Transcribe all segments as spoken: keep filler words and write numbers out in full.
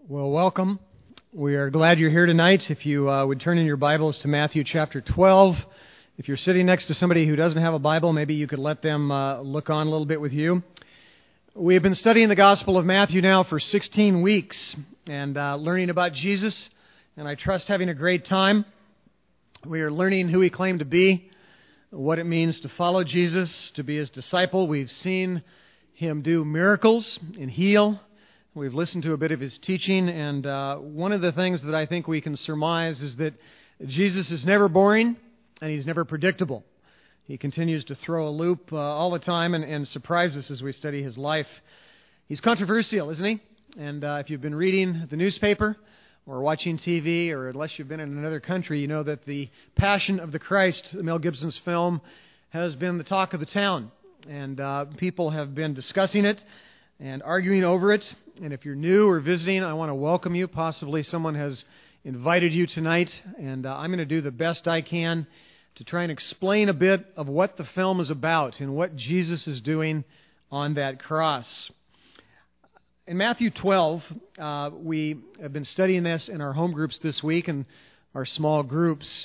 Well, welcome. We are glad you're here tonight. If you uh, would turn in your Bibles to Matthew chapter twelve. If you're sitting next to somebody who doesn't have a Bible, maybe you could let them uh, look on a little bit with you. We have been studying the Gospel of Matthew now for sixteen weeks and uh, learning about Jesus, and I trust having a great time. We are learning who He claimed to be, what it means to follow Jesus, to be His disciple. We've seen Him do miracles and heal. We've listened to a bit of His teaching, and uh, one of the things that I think we can surmise is that Jesus is never boring, and He's never predictable. He continues to throw a loop uh, all the time and, and surprise us as we study His life. He's controversial, isn't He? And uh, if you've been reading the newspaper or watching T V, or unless you've been in another country, you know that the Passion of the Christ, Mel Gibson's film, has been the talk of the town. And uh, people have been discussing it and arguing over it. And if you're new or visiting, I want to welcome you. Possibly someone has invited you tonight, and uh, I'm going to do the best I can to try and explain a bit of what the film is about and what Jesus is doing on that cross. In Matthew twelve, uh, we have been studying this in our home groups this week and our small groups.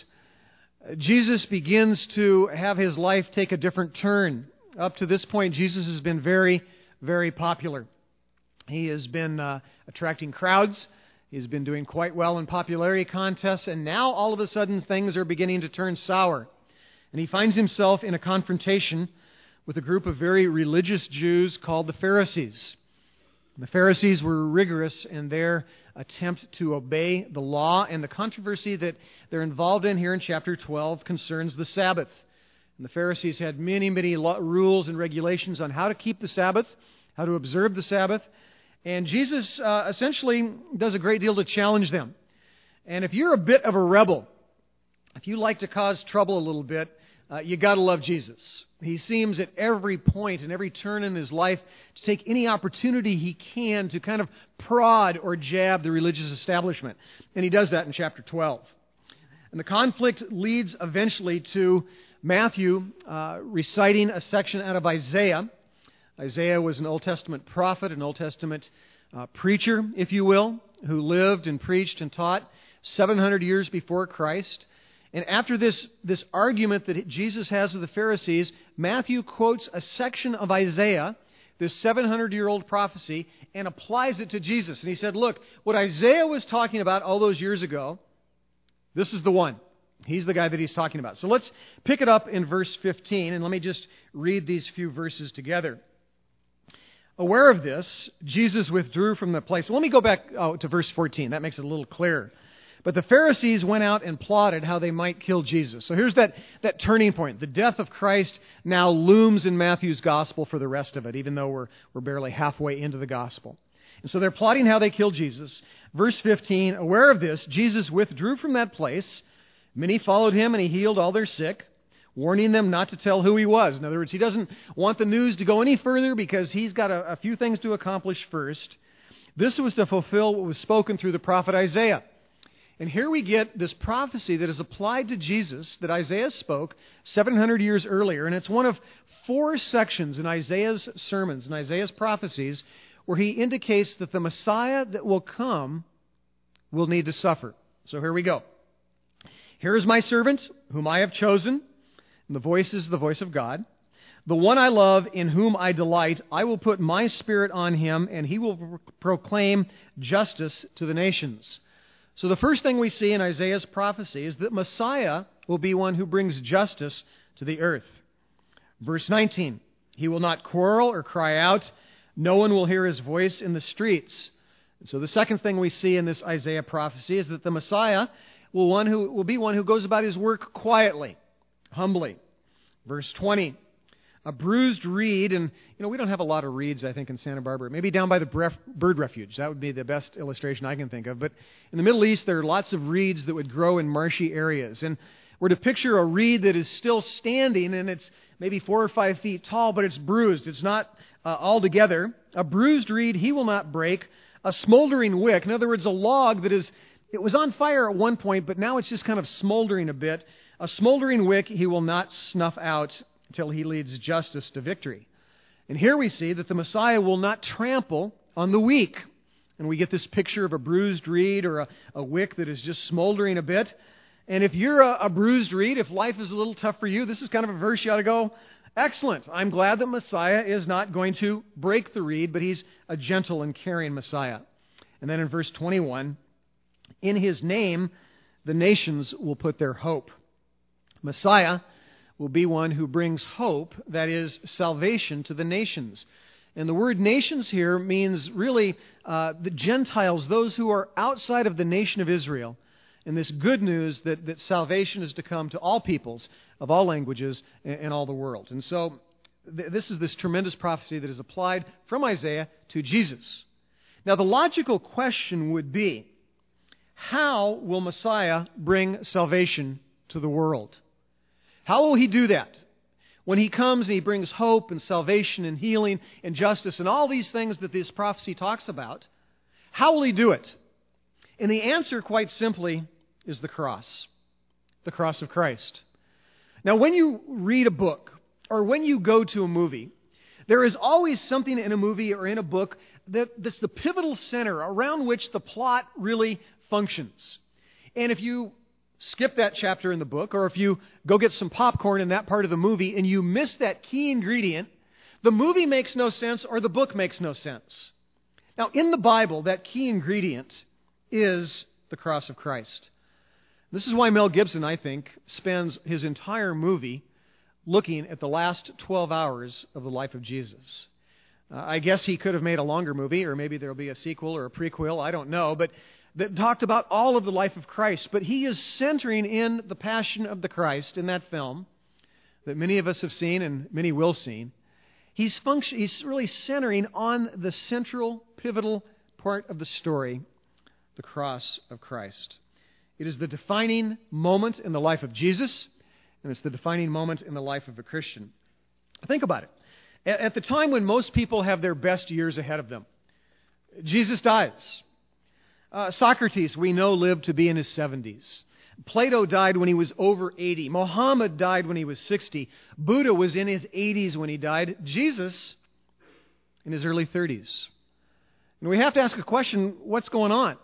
Jesus begins to have His life take a different turn. Up to this point, Jesus has been very, very popular. He has been uh, attracting crowds. He's been doing quite well in popularity contests. And now, all of a sudden, things are beginning to turn sour. And He finds Himself in a confrontation with a group of very religious Jews called the Pharisees. The Pharisees were rigorous in their attempt to obey the law. And the controversy that they're involved in here in chapter twelve concerns the Sabbath. And the Pharisees had many, many rules and regulations on how to keep the Sabbath, how to observe the Sabbath. And Jesus uh, essentially does a great deal to challenge them. And if you're a bit of a rebel, if you like to cause trouble a little bit, uh, you got to love Jesus. He seems at every point and every turn in His life to take any opportunity He can to kind of prod or jab the religious establishment. And He does that in chapter twelve. And the conflict leads eventually to Matthew uh, reciting a section out of Isaiah. Isaiah was an Old Testament prophet, an Old Testament uh, preacher, if you will, who lived and preached and taught seven hundred years before Christ. And after this, this argument that Jesus has with the Pharisees, Matthew quotes a section of Isaiah, this seven hundred year old prophecy, and applies it to Jesus. And he said, look, what Isaiah was talking about all those years ago, this is the one. He's the guy that he's talking about. So let's pick it up in verse fifteen, and let me just read these few verses together. Aware of this, Jesus withdrew from the place. Let me go back oh, to verse fourteen. That makes it a little clearer. But the Pharisees went out and plotted how they might kill Jesus. So here's that, that turning point. The death of Christ now looms in Matthew's gospel for the rest of it, even though we're, we're barely halfway into the gospel. And so they're plotting how they kill Jesus. Verse fifteen, aware of this, Jesus withdrew from that place. Many followed Him, and He healed all their sick, warning them not to tell who He was. In other words, He doesn't want the news to go any further because He's got a, a few things to accomplish first. This was to fulfill what was spoken through the prophet Isaiah. And here we get this prophecy that is applied to Jesus that Isaiah spoke seven hundred years earlier. And it's one of four sections in Isaiah's sermons, in Isaiah's prophecies, where he indicates that the Messiah that will come will need to suffer. So here we go. Here is my servant, whom I have chosen. And the voice is the voice of God. The one I love, in whom I delight, I will put my Spirit on him, and he will pro- proclaim justice to the nations. So the first thing we see in Isaiah's prophecy is that Messiah will be one who brings justice to the earth. Verse nineteen, He will not quarrel or cry out. No one will hear His voice in the streets. And so the second thing we see in this Isaiah prophecy is that the Messiah will, one who, will be one who goes about His work quietly, humbly. Verse twenty, a bruised reed, and you know we don't have a lot of reeds, I think, in Santa Barbara. Maybe down by the bref- bird refuge. That would be the best illustration I can think of. But in the Middle East, there are lots of reeds that would grow in marshy areas. And we're to picture a reed that is still standing, and it's maybe four or five feet tall, but it's bruised. It's not uh, all together. A bruised reed He will not break. A smoldering wick, in other words, a log that is, it was on fire at one point, but now it's just kind of smoldering a bit. A smoldering wick He will not snuff out until He leads justice to victory. And here we see that the Messiah will not trample on the weak. And we get this picture of a bruised reed or a, a wick that is just smoldering a bit. And if you're a, a bruised reed, if life is a little tough for you, this is kind of a verse you ought to go, excellent. I'm glad that Messiah is not going to break the reed, but he's a gentle and caring Messiah. And then in verse twenty-one, in his name, the nations will put their hope. Messiah will be one who brings hope, that is, salvation to the nations. And the word nations here means really uh, the Gentiles, those who are outside of the nation of Israel. And this good news that, that salvation is to come to all peoples of all languages and, and all the world. And so th- this is this tremendous prophecy that is applied from Isaiah to Jesus. Now the logical question would be, how will Messiah bring salvation to the world? How will he do that? When he comes and he brings hope and salvation and healing and justice and all these things that this prophecy talks about, how will he do it? And the answer, quite simply, is the cross. The cross of Christ. Now, when you read a book or when you go to a movie, there is always something in a movie or in a book that, that's the pivotal center around which the plot really functions. And if you skip that chapter in the book, or if you go get some popcorn in that part of the movie and you miss that key ingredient, the movie makes no sense or the book makes no sense. Now, in the Bible, that key ingredient is the cross of Christ. This is why Mel Gibson, I think, spends his entire movie looking at the last twelve hours of the life of Jesus. Uh, I guess he could have made a longer movie, or maybe there will be a sequel or a prequel, I don't know, but that talked about all of the life of Christ. But he is centering in the passion of the Christ in that film that many of us have seen and many will see. He's, function, he's really centering on the central, pivotal part of the story, the cross of Christ. It is the defining moment in the life of Jesus, and it's the defining moment in the life of a Christian. Think about it. At the time when most people have their best years ahead of them, Jesus dies. Uh, Socrates, we know, lived to be in his seventies. Plato died when he was over eighty. Muhammad died when he was sixty. Buddha was in his eighties when he died. Jesus, in his early thirties. And we have to ask a question, what's going on?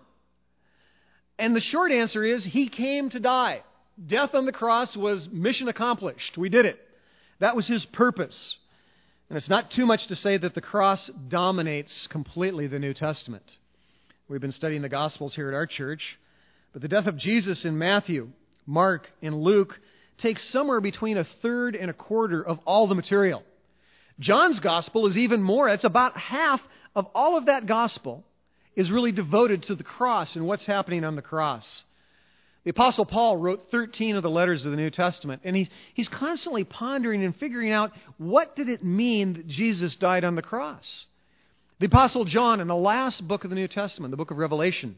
And the short answer is, he came to die. Death on the cross was mission accomplished. We did it. That was his purpose. And it's not too much to say that the cross dominates completely the New Testament. We've been studying the Gospels here at our church, but the death of Jesus in Matthew, Mark, and Luke takes somewhere between a third and a quarter of all the material. John's Gospel is even more. It's about half of all of that Gospel is really devoted to the cross and what's happening on the cross. The Apostle Paul wrote thirteen of the letters of the New Testament, and he's, he's constantly pondering and figuring out, what did it mean that Jesus died on the cross? The Apostle John, in the last book of the New Testament, the book of Revelation,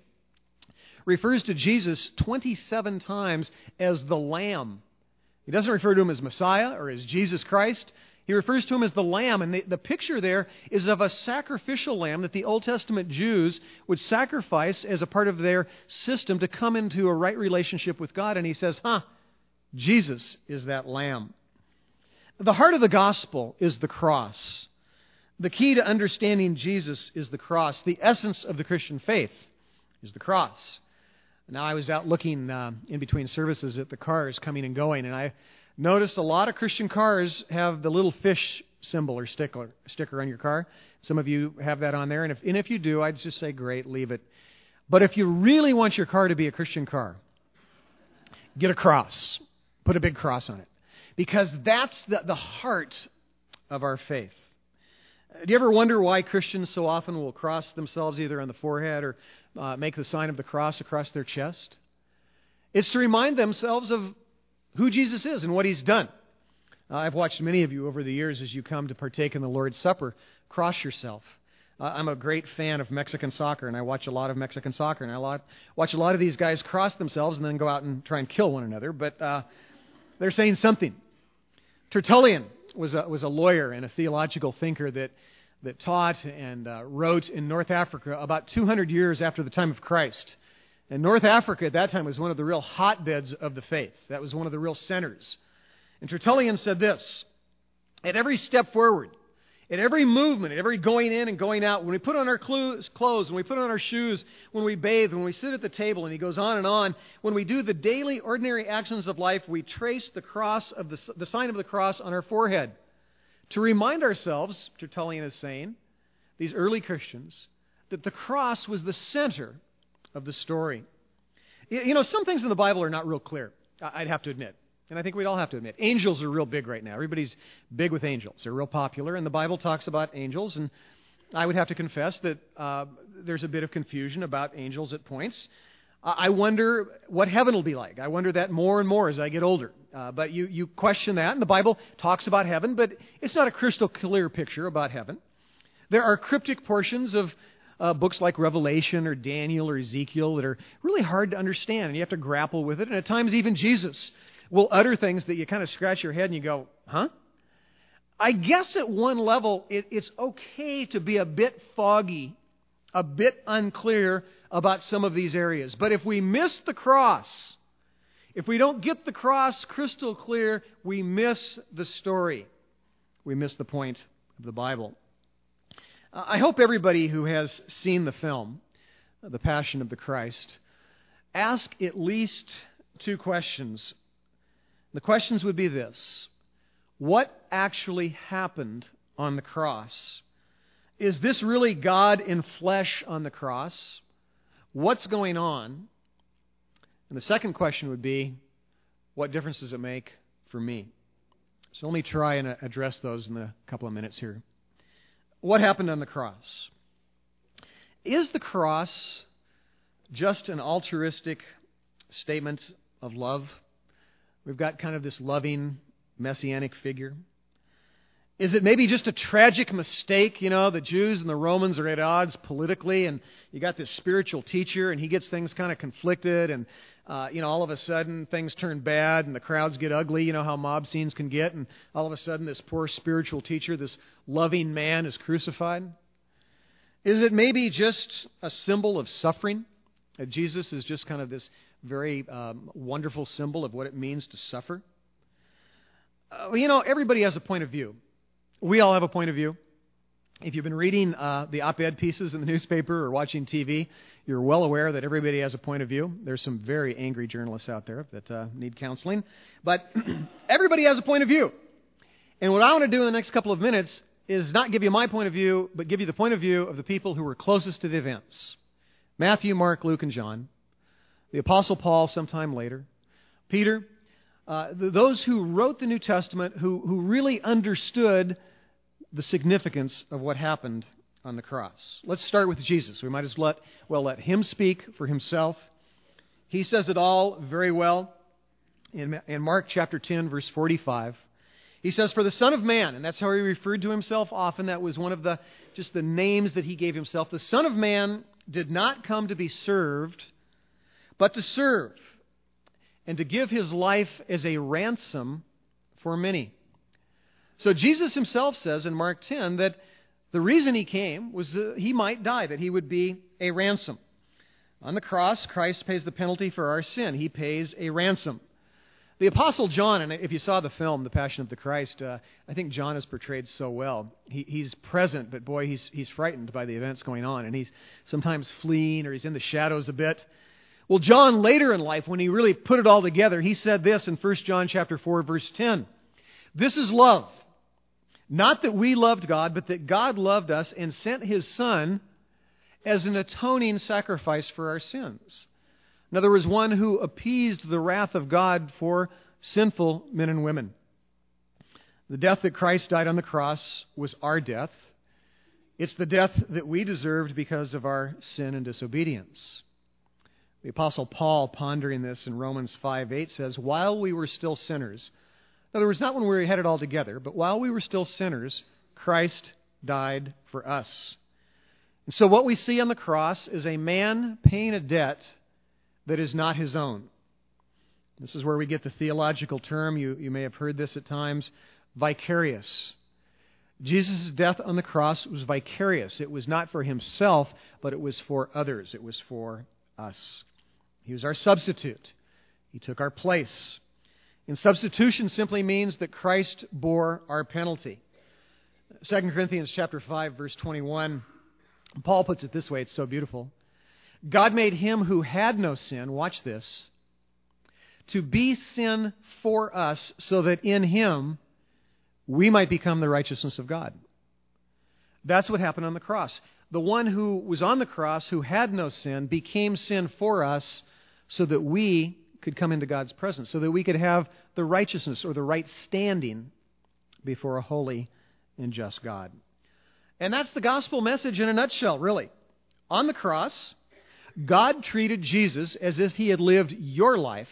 refers to Jesus twenty-seven times as the Lamb. He doesn't refer to him as Messiah or as Jesus Christ. He refers to him as the Lamb. And the, the picture there is of a sacrificial lamb that the Old Testament Jews would sacrifice as a part of their system to come into a right relationship with God. And he says, huh, Jesus is that lamb. The heart of the gospel is the cross. The key to understanding Jesus is the cross. The essence of the Christian faith is the cross. Now, I was out looking uh, in between services at the cars coming and going, and I noticed a lot of Christian cars have the little fish symbol or sticker, sticker on your car. Some of you have that on there, and if, and if you do, I'd just say, great, leave it. But if you really want your car to be a Christian car, get a cross. Put a big cross on it. Because that's the, the heart of our faith. Do you ever wonder why Christians so often will cross themselves either on the forehead or uh, make the sign of the cross across their chest? It's to remind themselves of who Jesus is and what He's done. Uh, I've watched many of you over the years as you come to partake in the Lord's Supper cross yourself. Uh, I'm a great fan of Mexican soccer, and I watch a lot of Mexican soccer, and I lot, watch a lot of these guys cross themselves and then go out and try and kill one another, but uh, they're saying something. Tertullian was a, was a lawyer and a theological thinker that, that taught and uh, wrote in North Africa about two hundred years after the time of Christ. And North Africa at that time was one of the real hotbeds of the faith. That was one of the real centers. And Tertullian said this: at every step forward, At every movement, at every going in and going out, when we put on our clothes, when we put on our shoes, when we bathe, when we sit at the table, and he goes on and on, when we do the daily, ordinary actions of life, we trace the cross of the, the sign of the cross on our forehead to remind ourselves, Tertullian is saying, these early Christians, that the cross was the center of the story. You know, some things in the Bible are not real clear, I'd have to admit. And I think we'd all have to admit. Angels are real big right now. Everybody's big with angels. They're real popular, and the Bible talks about angels. And I would have to confess that uh, there's a bit of confusion about angels at points. Uh, I wonder what heaven will be like. I wonder that more and more as I get older. Uh, but you, you question that, and the Bible talks about heaven, but it's not a crystal clear picture about heaven. There are cryptic portions of uh, books like Revelation or Daniel or Ezekiel that are really hard to understand, and you have to grapple with it. And at times even Jesus will utter things that you kind of scratch your head and you go, huh? I guess at one level it, it's okay to be a bit foggy, a bit unclear about some of these areas. But if we miss the cross, if we don't get the cross crystal clear, we miss the story. We miss the point of the Bible. Uh, I hope everybody who has seen the film, The Passion of the Christ, ask at least two questions. The questions would be this: what actually happened on the cross? Is this really God in flesh on the cross? What's going on? And the second question would be, what difference does it make for me? So let me try and address those in a couple of minutes here. What happened on the cross? Is the cross just an altruistic statement of love? We've got kind of this loving, messianic figure. Is it maybe just a tragic mistake? You know, the Jews and the Romans are at odds politically, and you got this spiritual teacher, and he gets things kind of conflicted, and, uh, you know, all of a sudden things turn bad, and the crowds get ugly. You know how mob scenes can get, and all of a sudden this poor spiritual teacher, this loving man, is crucified? Is it maybe just a symbol of suffering? That Jesus is just kind of this very um, wonderful symbol of what it means to suffer? Uh, well, you know, everybody has a point of view. We all have a point of view. If you've been reading uh, the op-ed pieces in the newspaper or watching T V, you're well aware that everybody has a point of view. There's some very angry journalists out there that uh, need counseling. But everybody has a point of view. And what I want to do in the next couple of minutes is not give you my point of view, but give you the point of view of the people who were closest to the events. Matthew, Mark, Luke, and John. The Apostle Paul sometime later. Peter. Uh, those who wrote the New Testament, who, who really understood the significance of what happened on the cross. Let's start with Jesus. We might as let, well let him speak for himself. He says it all very well in, in Mark chapter ten, verse forty-five. He says, "For the Son of Man," and that's how he referred to himself often. That was one of the just the names that he gave himself. "The Son of Man did not come to be served, but to serve, and to give his life as a ransom for many." So Jesus himself says in Mark ten that the reason he came was that he might die, that he would be a ransom. On the cross, Christ pays the penalty for our sin. He pays a ransom. The Apostle John, and if you saw the film, The Passion of the Christ, uh, I think John is portrayed so well. He, he's present, but boy, he's, he's frightened by the events going on, and he's sometimes fleeing or he's in the shadows a bit. Well, John, later in life, when he really put it all together, he said this in First John chapter four, verse ten. "This is love. Not that we loved God, but that God loved us and sent his Son as an atoning sacrifice for our sins." In other words, one who appeased the wrath of God for sinful men and women. The death that Christ died on the cross was our death. It's the death that we deserved because of our sin and disobedience. The Apostle Paul, pondering this in Romans five eight, says, "While we were still sinners," in other words, not when we had it all together, but while we were still sinners, Christ died for us. And so what we see on the cross is a man paying a debt that is not his own. This is where we get the theological term, you, you may have heard this at times, vicarious. Jesus' death on the cross was vicarious. It was not for himself, but it was for others. It was for us. He was our substitute. He took our place. And substitution simply means that Christ bore our penalty. Second Corinthians chapter five, verse twenty-one, Paul puts it this way, it's so beautiful. God made him who had no sin, watch this, to be sin for us so that in him we might become the righteousness of God. That's what happened on the cross. The one who was on the cross, who had no sin, became sin for us so that we could come into God's presence, so that we could have the righteousness or the right standing before a holy and just God. And that's the gospel message in a nutshell, really. On the cross, God treated Jesus as if he had lived your life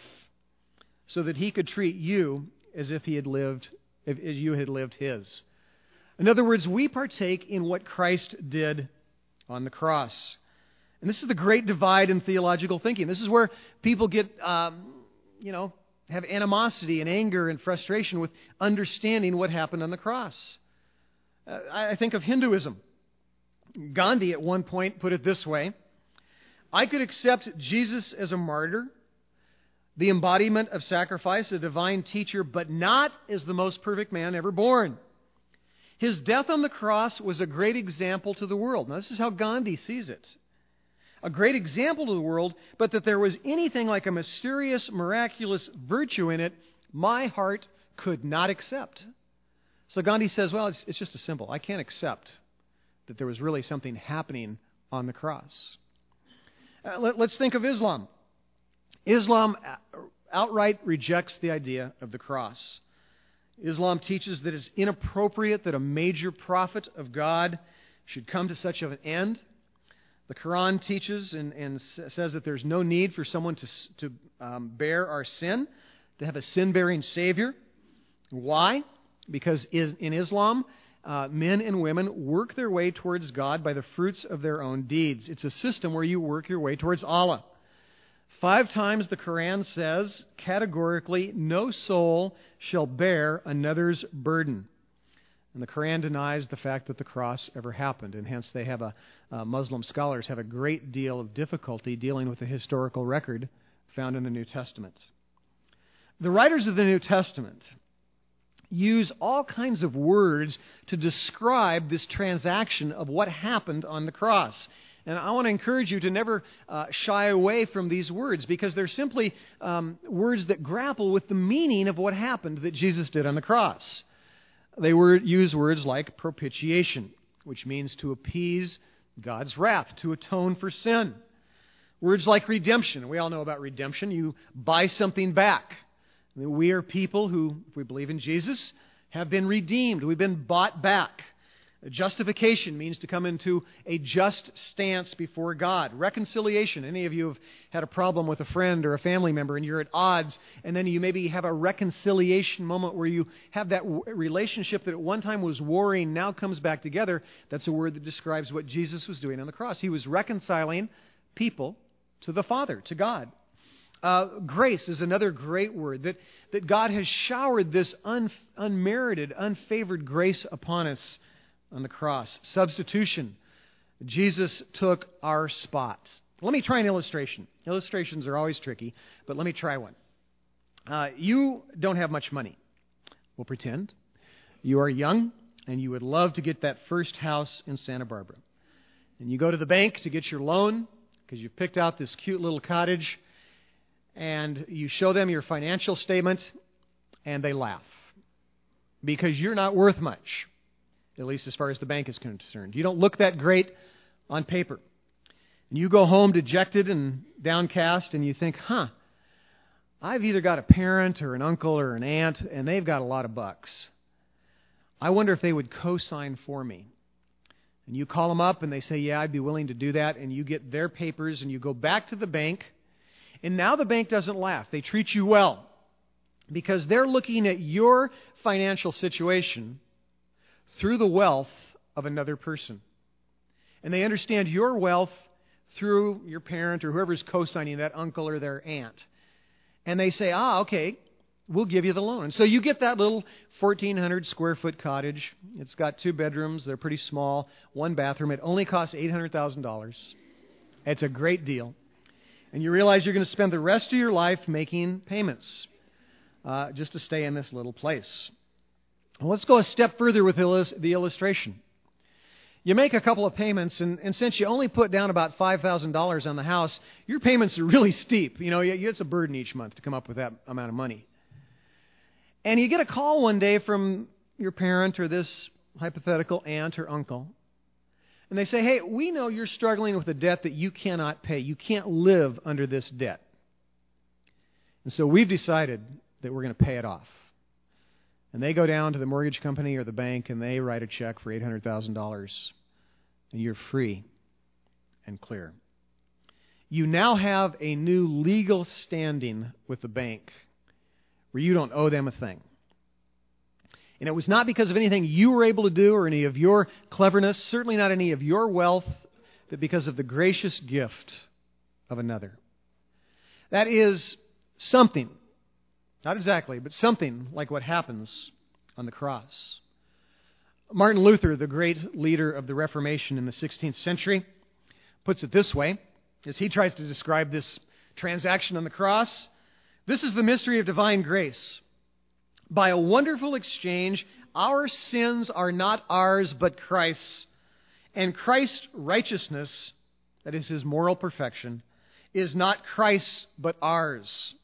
so that he could treat you as if he had lived, if you had lived his. In other words, we partake in what Christ did on the cross. And this is the great divide in theological thinking. This is where people get, um, you know, have animosity and anger and frustration with understanding what happened on the cross. Uh, I think of Hinduism. Gandhi at one point put it this way: I could accept Jesus as a martyr, the embodiment of sacrifice, a divine teacher, but not as the most perfect man ever born. His death on the cross was a great example to the world. Now, this is how Gandhi sees it. A great example to the world, but that there was anything like a mysterious, miraculous virtue in it, my heart could not accept. So Gandhi says, well, it's, it's just a simple. I can't accept that there was really something happening on the cross. Uh, let, let's think of Islam. Islam outright rejects the idea of the cross. Islam teaches that it's inappropriate that a major prophet of God should come to such an end. The Quran teaches and, and says that there's no need for someone to, to um, bear our sin, to have a sin-bearing Savior. Why? Because in Islam, uh, men and women work their way towards God by the fruits of their own deeds. It's a system where you work your way towards Allah. Five times the Quran says, categorically, no soul shall bear another's burden. And the Quran denies the fact that the cross ever happened, and hence they have a, uh, Muslim scholars have a great deal of difficulty dealing with the historical record found in the New Testament. The writers of the New Testament use all kinds of words to describe this transaction of what happened on the cross. And I want to encourage you to never uh, shy away from these words, because they're simply um, words that grapple with the meaning of what happened that Jesus did on the cross. They were, use words like propitiation, which means to appease God's wrath, to atone for sin. Words like redemption. We all know about redemption. You buy something back. We are people who, if we believe in Jesus, have been redeemed. We've been bought back. Justification means to come into a just stance before God. Reconciliation. Any of you have had a problem with a friend or a family member and you're at odds, and then you maybe have a reconciliation moment where you have that relationship that at one time was warring, now comes back together. That's a word that describes what Jesus was doing on the cross. He was reconciling people to the Father, to God. Uh, grace is another great word, that, that God has showered this un, unmerited, unfavored grace upon us on the cross. Substitution. Jesus took our spot. Let me try an illustration. Illustrations are always tricky, but let me try one. Uh, you don't have much money. We'll pretend. You are young, and you would love to get that first house in Santa Barbara. And you go to the bank to get your loan, because you've picked out this cute little cottage, and you show them your financial statement, and they laugh. Because you're not worth much. At least as far as the bank is concerned. You don't look that great on paper. And you go home dejected and downcast, and you think, huh, I've either got a parent or an uncle or an aunt, and they've got a lot of bucks. I wonder if they would co-sign for me. And you call them up, and they say, yeah, I'd be willing to do that. And you get their papers, and you go back to the bank. And now the bank doesn't laugh. They treat you well. Because they're looking at your financial situation through the wealth of another person. And they understand your wealth through your parent or whoever's co-signing, that uncle or their aunt. And they say, ah, okay, we'll give you the loan. And so you get that little fourteen hundred square foot cottage. It's got two bedrooms. They're pretty small. One bathroom. It only costs eight hundred thousand dollars. It's a great deal. And you realize you're going to spend the rest of your life making payments uh, just to stay in this little place. Well, let's go a step further with illus- the illustration. You make a couple of payments, and, and since you only put down about five thousand dollars on the house, your payments are really steep. You know, it's a burden each month to come up with that amount of money. And you get a call one day from your parent or this hypothetical aunt or uncle, and they say, hey, we know you're struggling with a debt that you cannot pay. You can't live under this debt. And so we've decided that we're going to pay it off. And they go down to the mortgage company or the bank and they write a check for eight hundred thousand dollars. And you're free and clear. You now have a new legal standing with the bank where you don't owe them a thing. And it was not because of anything you were able to do or any of your cleverness, certainly not any of your wealth, but because of the gracious gift of another. That is something, not exactly, but something like what happens on the cross. Martin Luther, the great leader of the Reformation in the sixteenth century, puts it this way, as he tries to describe this transaction on the cross. This is the mystery of divine grace. By a wonderful exchange, our sins are not ours, but Christ's. And Christ's righteousness, that is his moral perfection, is not Christ's, but ours.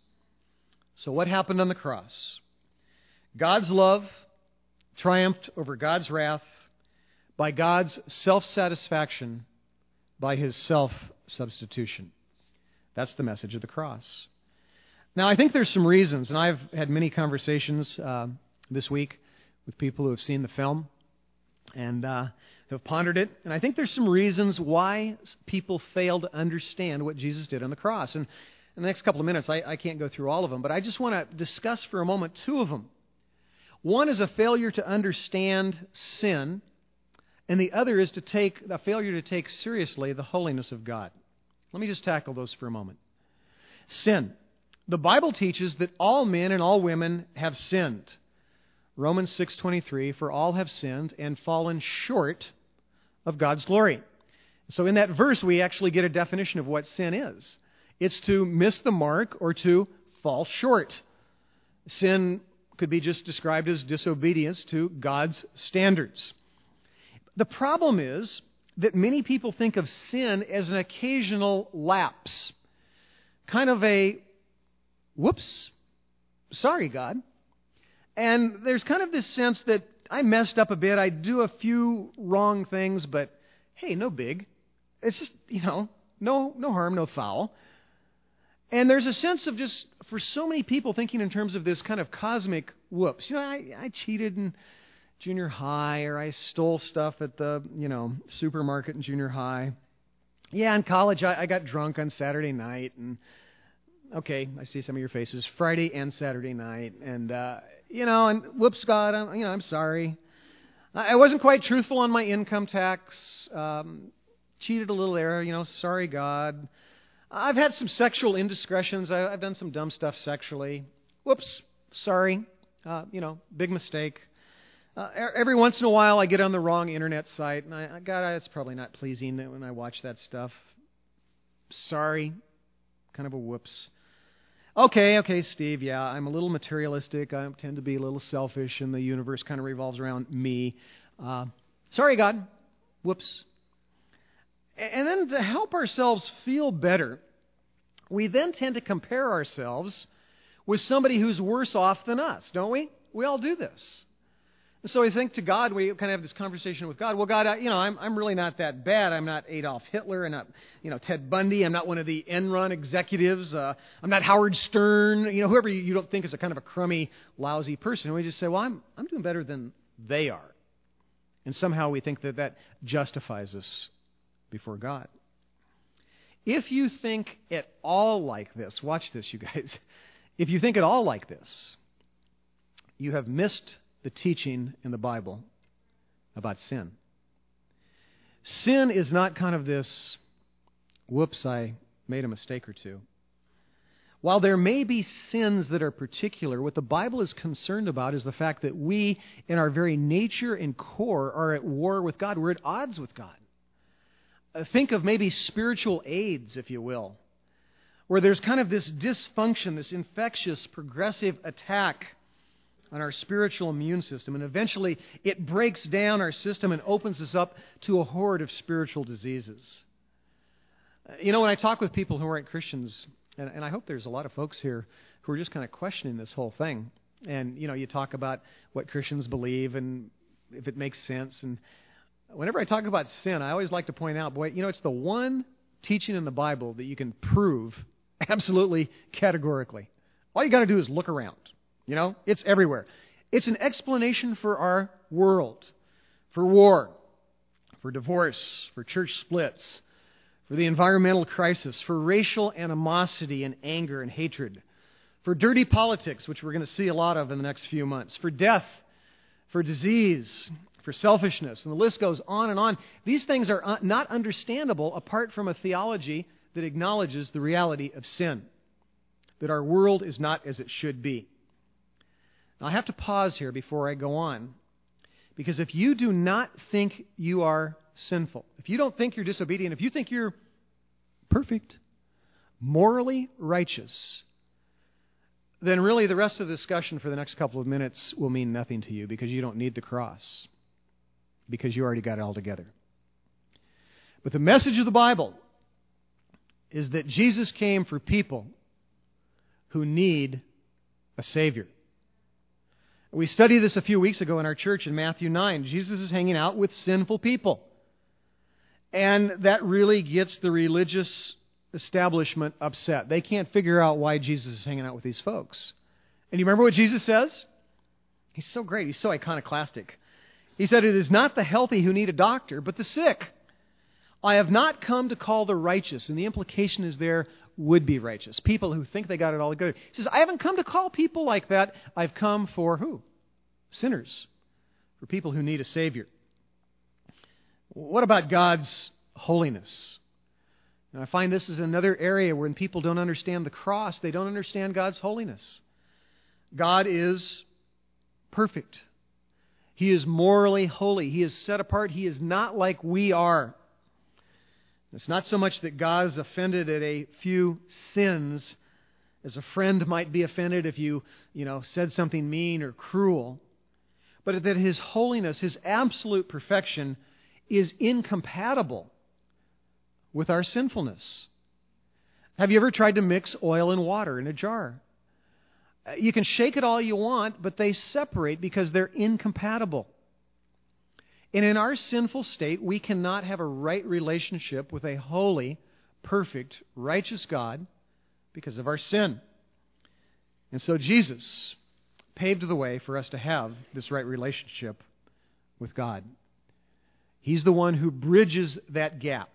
So what happened on the cross? God's love triumphed over God's wrath by God's self-satisfaction, by his self-substitution. That's the message of the cross. Now, I think there's some reasons, and I've had many conversations uh, this week with people who have seen the film and uh, have pondered it, and I think there's some reasons why people fail to understand what Jesus did on the cross. And in the next couple of minutes, I, I can't go through all of them, but I just want to discuss for a moment two of them. One is a failure to understand sin, and the other is to take a failure to take seriously the holiness of God. Let me just tackle those for a moment. Sin. The Bible teaches that all men and all women have sinned. Romans six twenty-three, for all have sinned and fallen short of God's glory. So in that verse, we actually get a definition of what sin is. It's to miss the mark or to fall short. Sin could be just described as disobedience to God's standards. The problem is that many people think of sin as an occasional lapse. Kind of a, whoops, sorry, God. And there's kind of this sense that I messed up a bit, I do a few wrong things, but hey, no big. It's just, you know, no, no harm, no foul. And there's a sense of just, for so many people, thinking in terms of this kind of cosmic whoops. You know, I, I cheated in junior high, or I stole stuff at the, you know, supermarket in junior high. Yeah, in college, I, I got drunk on Saturday night, and okay, I see some of your faces, Friday and Saturday night, and, uh, you know, and whoops, God, I'm, you know, I'm sorry. I wasn't quite truthful on my income tax, um, cheated a little there, you know, sorry, God. I've had some sexual indiscretions. I, I've done some dumb stuff sexually. Whoops, sorry. Uh, you know, big mistake. Uh, every once in a while, I get on the wrong internet site, and I, God, it's probably not pleasing when I watch that stuff. Sorry. Kind of a whoops. Okay, okay, Steve, yeah, I'm a little materialistic. I tend to be a little selfish, and the universe kind of revolves around me. Uh, sorry, God. Whoops. And then to help ourselves feel better, we then tend to compare ourselves with somebody who's worse off than us, don't we? We all do this. And so I think to God, we kind of have this conversation with God. Well, God, I, you know, I'm I'm really not that bad. I'm not Adolf Hitler. I'm not, you know, Ted Bundy. I'm not one of the Enron executives. Uh, I'm not Howard Stern. You know, whoever you, you don't think is a kind of a crummy, lousy person. And we just say, well, I'm I'm doing better than they are. And somehow we think that that justifies us before God. If you think at all like this, watch this, you guys. If you think at all like this, you have missed the teaching in the Bible about sin. Sin is not kind of this, whoops, I made a mistake or two. While there may be sins that are particular, what the Bible is concerned about is the fact that we, in our very nature and core, are at war with God. We're at odds with God. Think of maybe spiritual AIDS, if you will, where there's kind of this dysfunction, this infectious, progressive attack on our spiritual immune system, and eventually it breaks down our system and opens us up to a horde of spiritual diseases. You know, when I talk with people who aren't Christians, and, and I hope there's a lot of folks here who are just kind of questioning this whole thing, and, you know, you talk about what Christians believe and if it makes sense, and whenever I talk about sin, I always like to point out, boy, you know, it's the one teaching in the Bible that you can prove absolutely categorically. All you got to do is look around. You know, it's everywhere. It's an explanation for our world, for war, for divorce, for church splits, for the environmental crisis, for racial animosity and anger and hatred, for dirty politics, which we're going to see a lot of in the next few months, for death, for disease, for selfishness, and the list goes on and on. These things are not understandable apart from a theology that acknowledges the reality of sin, that our world is not as it should be. Now, I have to pause here before I go on, because if you do not think you are sinful, if you don't think you're disobedient, if you think you're perfect, morally righteous, then really the rest of the discussion for the next couple of minutes will mean nothing to you, because you don't need the cross, because you already got it all together. But the message of the Bible is that Jesus came for people who need a Savior. We studied this a few weeks ago in our church in Matthew nine. Jesus is hanging out with sinful people. And that really gets the religious establishment upset. They can't figure out why Jesus is hanging out with these folks. And you remember what Jesus says? He's so great. He's so iconoclastic. He said, "It is not the healthy who need a doctor, but the sick. I have not come to call the righteous." And the implication is there, would be righteous. People who think they got it all together. He says, I haven't come to call people like that. I've come for who? Sinners. For people who need a Savior. What about God's holiness? And I find this is another area when people don't understand the cross, they don't understand God's holiness. God is perfect. He is morally holy. He is set apart. He is not like we are. It's not so much that God is offended at a few sins, as a friend might be offended if you, you know, said something mean or cruel, but that His holiness, His absolute perfection, is incompatible with our sinfulness. Have you ever tried to mix oil and water in a jar? You can shake it all you want, but they separate because they're incompatible. And in our sinful state, we cannot have a right relationship with a holy, perfect, righteous God because of our sin. And so Jesus paved the way for us to have this right relationship with God. He's the one who bridges that gap.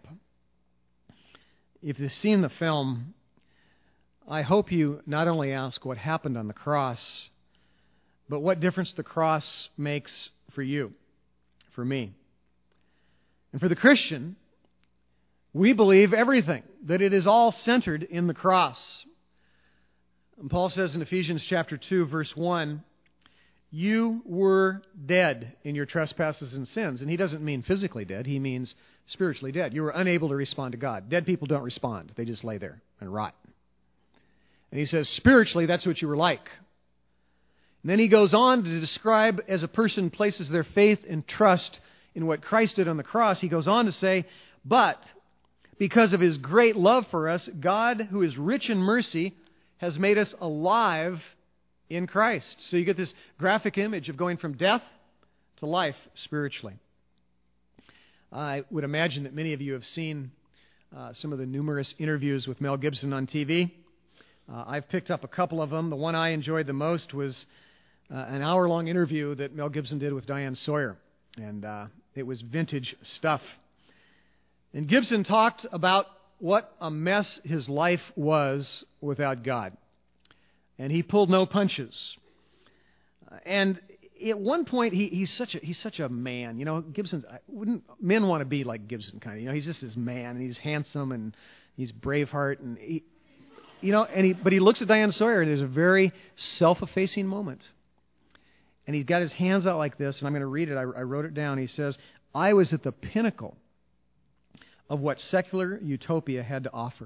If you've seen the film, I hope you not only ask what happened on the cross, but what difference the cross makes for you. For me. And for the Christian, we believe everything, that it is all centered in the cross. And Paul says in Ephesians chapter two, verse one, you were dead in your trespasses and sins. And he doesn't mean physically dead, he means spiritually dead. You were unable to respond to God. Dead people don't respond, they just lay there and rot. And he says spiritually, that's what you were like. And then he goes on to describe, as a person places their faith and trust in what Christ did on the cross, he goes on to say, but because of His great love for us, God, who is rich in mercy, has made us alive in Christ. So you get this graphic image of going from death to life spiritually. I would imagine that many of you have seen uh, some of the numerous interviews with Mel Gibson on T V. Uh, I've picked up a couple of them. The one I enjoyed the most was Uh, an hour-long interview that Mel Gibson did with Diane Sawyer. And uh, it was vintage stuff. And Gibson talked about what a mess his life was without God. And he pulled no punches. Uh, and at one point, he, he's such a he's such a man. You know, Gibson's, wouldn't men want to be like Gibson kind of? You know, he's just this man, and he's handsome, and he's Braveheart, and he, you know, and he but he looks at Diane Sawyer, and there's a very self-effacing moment. And he's got his hands out like this, and I'm going to read it. I, I wrote it down. He says, I was at the pinnacle of what secular utopia had to offer.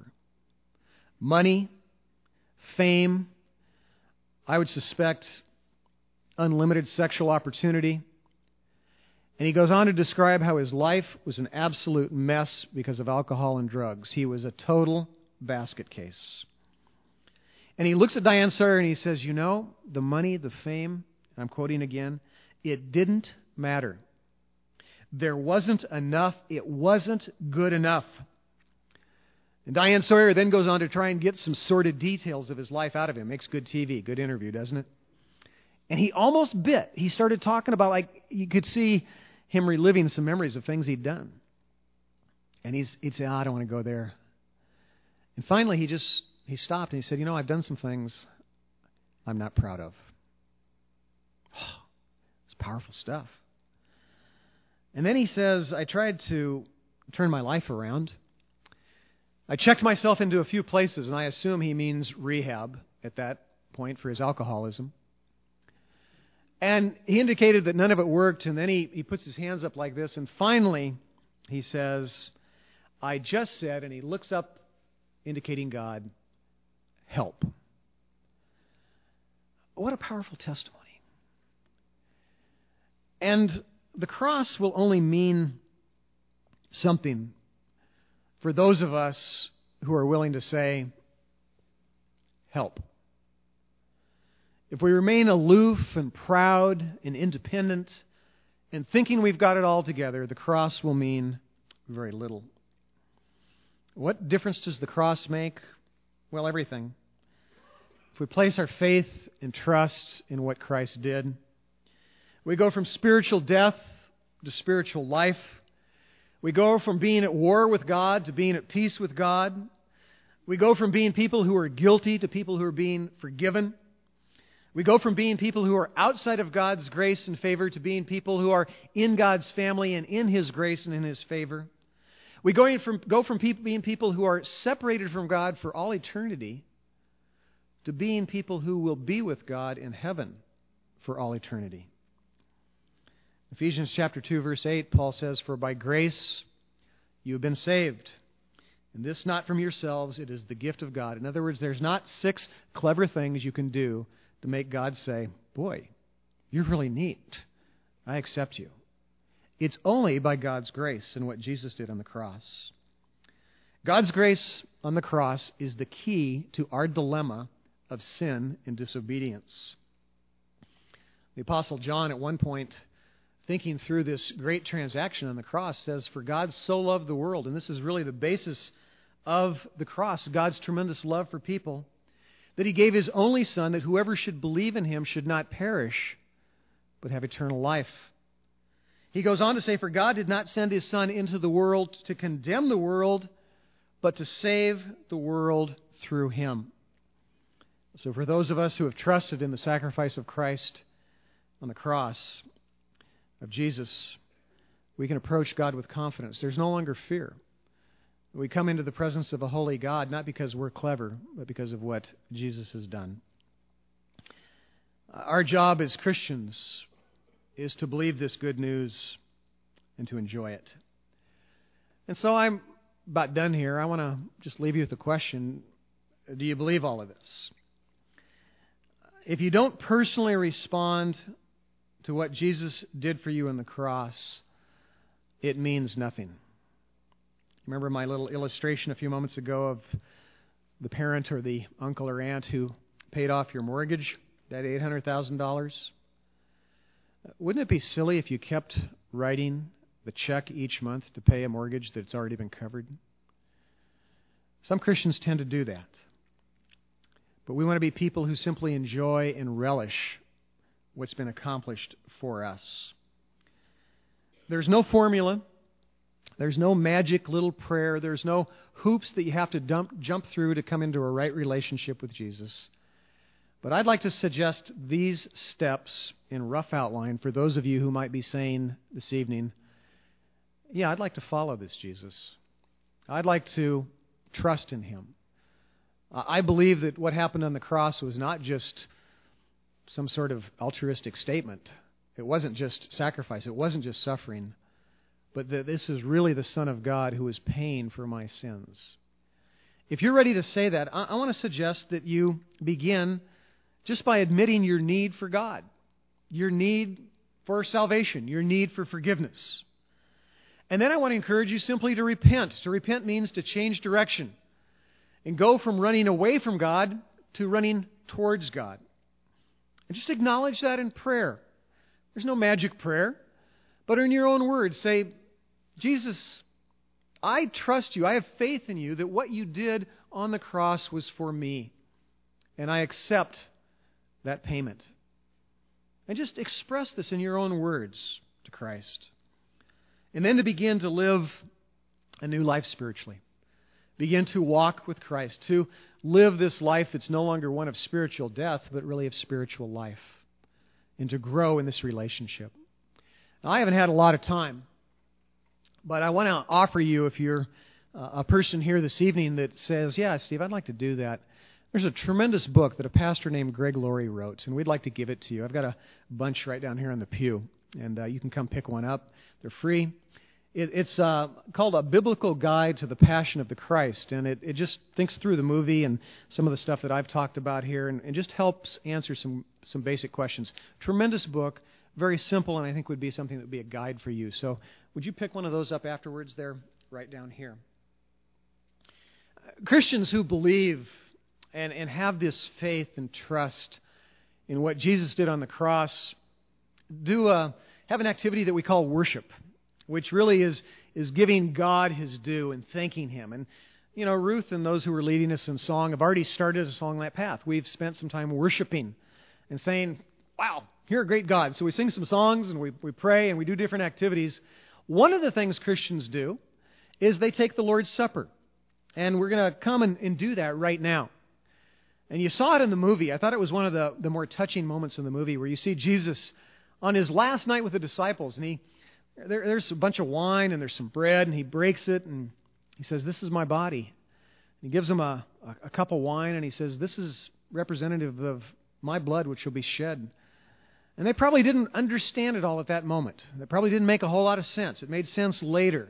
Money, fame, I would suspect unlimited sexual opportunity. And he goes on to describe how his life was an absolute mess because of alcohol and drugs. He was a total basket case. And he looks at Diane Sawyer and he says, you know, the money, the fame, and I'm quoting again, it didn't matter. There wasn't enough. It wasn't good enough. And Diane Sawyer then goes on to try and get some sordid details of his life out of him. Makes good T V, good interview, doesn't it? And he almost bit. He started talking about, like, you could see him reliving some memories of things he'd done. And he's, he'd say, oh, I don't want to go there. And finally, he just, he stopped and he said, you know, I've done some things I'm not proud of. Oh, it's powerful stuff. And then he says, I tried to turn my life around. I checked myself into a few places, and I assume he means rehab at that point for his alcoholism. And he indicated that none of it worked, and then he, he puts his hands up like this, and finally he says, I just said, and he looks up, indicating God, help. What a powerful testimony. And the cross will only mean something for those of us who are willing to say, help. If we remain aloof and proud and independent and thinking we've got it all together, the cross will mean very little. What difference does the cross make? Well, everything. If we place our faith and trust in what Christ did, we go from spiritual death to spiritual life. We go from being at war with God to being at peace with God. We go from being people who are guilty to people who are being forgiven. We go from being people who are outside of God's grace and favor to being people who are in God's family and in His grace and in His favor. We go from, go from people, being people who are separated from God for all eternity to being people who will be with God in heaven for all eternity. Ephesians chapter two, verse eight, Paul says, for by grace you have been saved. And this not from yourselves, it is the gift of God. In other words, there's not six clever things you can do to make God say, boy, you're really neat. I accept you. It's only by God's grace and what Jesus did on the cross. God's grace on the cross is the key to our dilemma of sin and disobedience. The Apostle John, at one point, thinking through this great transaction on the cross, says, for God so loved the world, and this is really the basis of the cross, God's tremendous love for people, that He gave His only Son, that whoever should believe in Him should not perish, but have eternal life. He goes on to say, for God did not send His Son into the world to condemn the world, but to save the world through Him. So for those of us who have trusted in the sacrifice of Christ on the cross, of Jesus, we can approach God with confidence. There's no longer fear. We come into the presence of a holy God, not because we're clever, but because of what Jesus has done. Our job as Christians is to believe this good news and to enjoy it. And so I'm about done here. I want to just leave you with the question, do you believe all of this? If you don't personally respond to what Jesus did for you on the cross, it means nothing. Remember my little illustration a few moments ago of the parent or the uncle or aunt who paid off your mortgage, that eight hundred thousand dollars? Wouldn't it be silly if you kept writing the check each month to pay a mortgage that's already been covered? Some Christians tend to do that. But we want to be people who simply enjoy and relish what's been accomplished for us. There's no formula. There's no magic little prayer. There's no hoops that you have to dump, jump through to come into a right relationship with Jesus. But I'd like to suggest these steps in rough outline for those of you who might be saying this evening, yeah, I'd like to follow this Jesus. I'd like to trust in Him. I believe that what happened on the cross was not just some sort of altruistic statement. It wasn't just sacrifice. It wasn't just suffering. But that this is really the Son of God who is paying for my sins. If you're ready to say that, I, I want to suggest that you begin just by admitting your need for God. your need for salvation, your need for forgiveness. And then I want to encourage you simply to repent. To repent means to change direction and go from running away from God to running towards God. And just acknowledge that in prayer. There's no magic prayer, but in your own words, say, Jesus, I trust you. I have faith in you that what you did on the cross was for me, and I accept that payment. And just express this in your own words to Christ. And then to begin to live a new life spiritually. Begin to walk with Christ. To live this life that's no longer one of spiritual death, but really of spiritual life. And to grow in this relationship. Now, I haven't had a lot of time, but I want to offer you, if you're uh, a person here this evening that says, yeah, Steve, I'd like to do that. There's a tremendous book that a pastor named Greg Laurie wrote, and we'd like to give it to you. I've got a bunch right down here on the pew, and uh, you can come pick one up. They're free. It, it's uh, called A Biblical Guide to the Passion of the Christ, and it, it just thinks through the movie and some of the stuff that I've talked about here, and, and just helps answer some, some basic questions. Tremendous book, very simple, and I think would be something that would be a guide for you. So would you pick one of those up afterwards there, right down here? Christians who believe and, and have this faith and trust in what Jesus did on the cross do uh, have an activity that we call worship, which really is is giving God His due and thanking Him. And, you know, Ruth and those who were leading us in song have already started us along that path. We've spent some time worshiping and saying, wow, you're a great God. So we sing some songs and we, we pray and we do different activities. One of the things Christians do is they take the Lord's Supper. And we're going to come and, and do that right now. And you saw it in the movie. I thought it was one of the, the more touching moments in the movie where you see Jesus on His last night with the disciples. And he there, there's a bunch of wine and there's some bread. And He breaks it and He says, this is my body. He gives them a, a, a cup of wine and He says, this is representative of my blood which will be shed. And they probably didn't understand it all at that moment. It probably didn't make a whole lot of sense. It made sense later.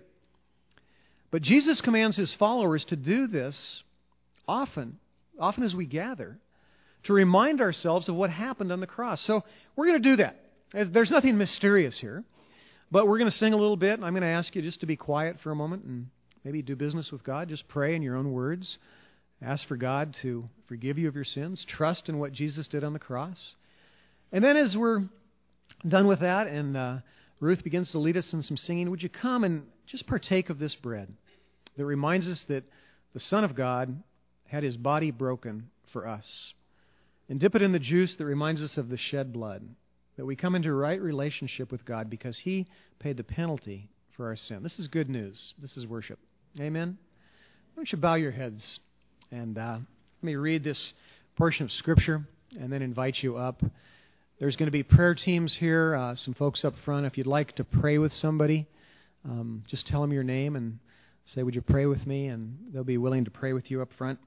But Jesus commands His followers to do this often, often as we gather, to remind ourselves of what happened on the cross. So we're going to do that. There's nothing mysterious here, but we're going to sing a little bit, and I'm going to ask you just to be quiet for a moment and maybe do business with God. Just pray in your own words. Ask for God to forgive you of your sins. Trust in what Jesus did on the cross. And then as we're done with that and uh, Ruth begins to lead us in some singing, would you come and just partake of this bread that reminds us that the Son of God had His body broken for us. And dip it in the juice that reminds us of the shed blood, that we come into a right relationship with God because He paid the penalty for our sin. This is good news. This is worship. Amen? Why don't you bow your heads and uh, let me read this portion of Scripture and then invite you up. There's going to be prayer teams here, uh, some folks up front. If you'd like to pray with somebody, um, just tell them your name and say, would you pray with me? And they'll be willing to pray with you up front.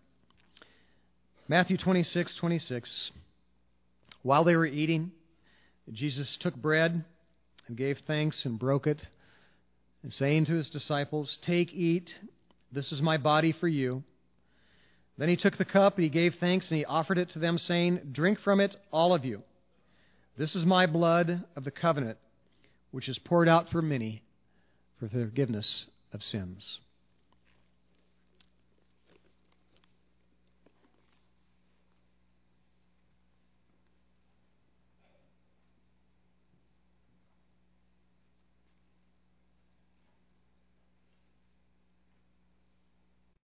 Matthew twenty-six twenty-six. While they were eating, Jesus took bread and gave thanks and broke it, and saying to His disciples, take, eat, this is my body for you. Then He took the cup, and He gave thanks, and He offered it to them, saying, drink from it, all of you. This is my blood of the covenant, which is poured out for many for the forgiveness of sins.